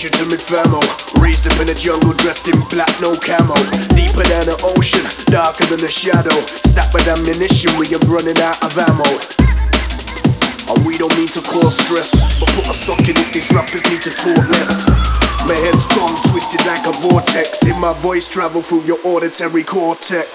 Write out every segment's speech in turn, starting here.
introduce you to me famo. Raised up in the jungle, dressed in black, no camo. Deeper than the ocean, darker than the shadow. Stacked with ammunition, we are running out of ammo. And we don't mean to cause stress, but put a sock in it, these rappers need to talk less. My head's gone twisted like a vortex. In my voice travel through your auditory cortex.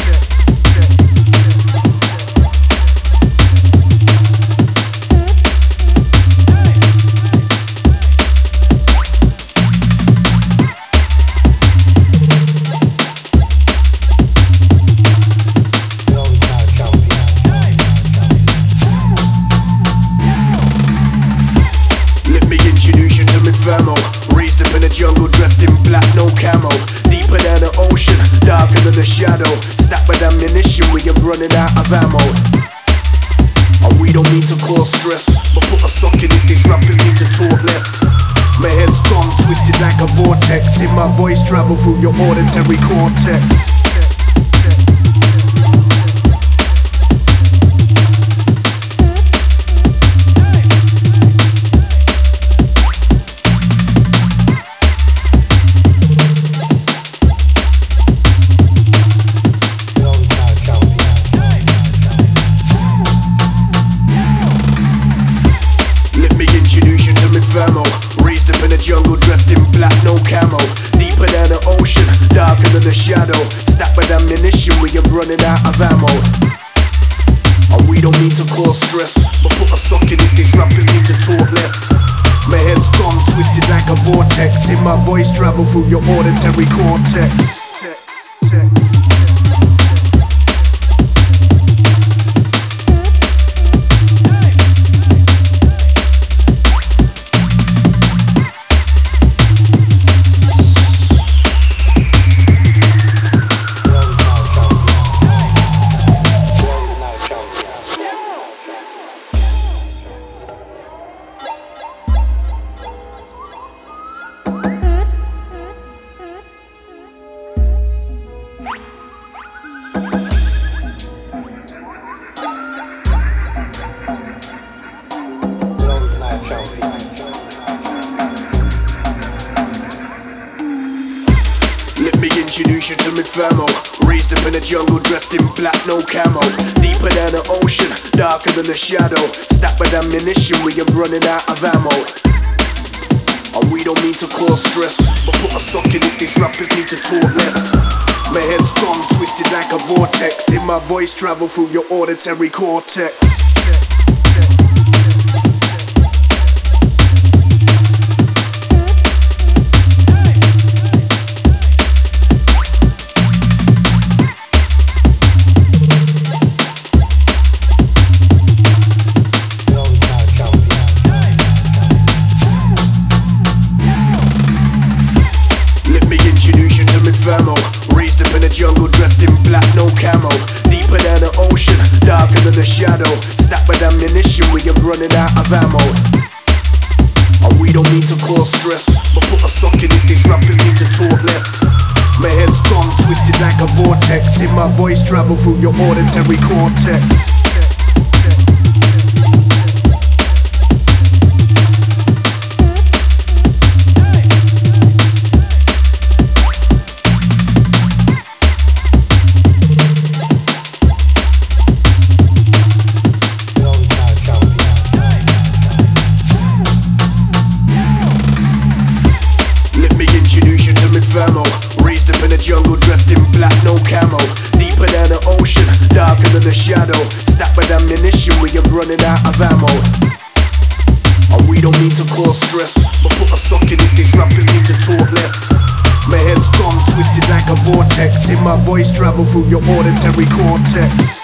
Raised up in the jungle, dressed in black, no camo. Deeper than the ocean, darker than the shadow. Stacked with ammunition, we are running out of ammo. And we don't mean to cause stress, but put a sock in it, these rappers need to talk less. My head's gone twisted like a vortex. In my voice travel through your auditory cortex. Raised up in the jungle, dressed in black, no camo. Deeper than the ocean, darker than the shadow. Stacked with ammunition, we are running out of ammo. And we don't mean to cause stress, but put a sock in it, these rappers need to talk less. My head's gone twisted like a vortex. In my voice travel through your auditory cortex. Introduce you to me famo. Raised up in the jungle, dressed in black, no camo. Deeper than the ocean, darker than the shadow. Stacked with ammunition, we are running out of ammo. And we don't mean to cause stress, but put a sock in it, these rappers need to talk less. My head's gone twisted like a vortex. In my voice travel through your auditory cortex. Raised up in the jungle, dressed in black, no camo. Deeper than the ocean, darker than the shadow. Stacked with ammunition, we are running out of ammo. And we don't mean to cause stress, but put a sock in it, these rappers need to talk less. My head's gone twisted like a vortex. In my voice travel through your auditory cortex. Raised up in the jungle, dressed in black, no camo. Deeper than the ocean, darker than the shadow. Stacked with ammunition, we are running out of ammo. And we don't mean to cause stress, but put a sock in it, these rappers need to talk less. My head's gone twisted like a vortex. In my voice travel through your auditory cortex.